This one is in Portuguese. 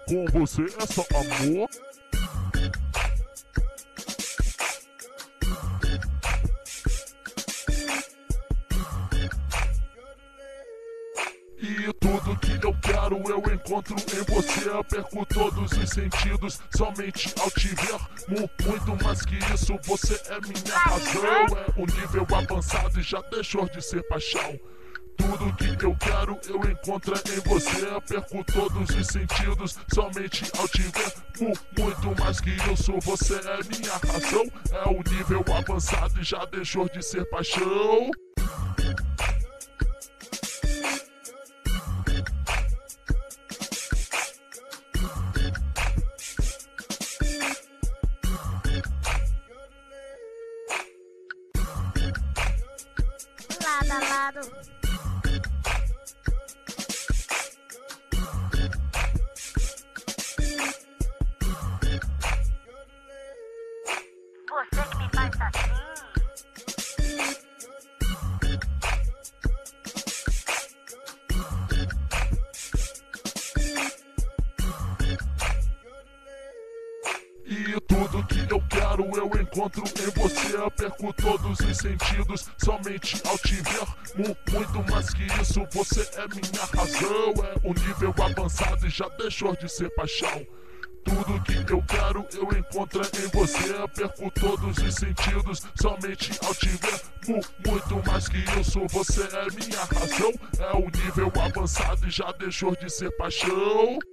Com você é só amor. E tudo que eu quero eu encontro em você. Eu perco todos os sentidos somente ao te ver. Muito mais que isso, você é minha razão. É um nível avançado e já deixou de ser paixão. Tudo que eu quero eu encontro em você. Eu perco todos os sentidos somente ao te ver. Muito mais que isso, você é minha razão. É um nível avançado e já deixou de ser paixão. Lado a lado. Você que me faz assim. E tudo que eu quero eu encontro em você. Eu perco todos os sentidos somente ao te ver. Muito mais que isso, você é minha razão. É um nível avançado e já deixou de ser paixão. Tudo que eu quero eu encontro em você. Eu perco todos os sentidos somente ao te ver. Muito mais que isso, você é minha razão. É um nível avançado e já deixou de ser paixão.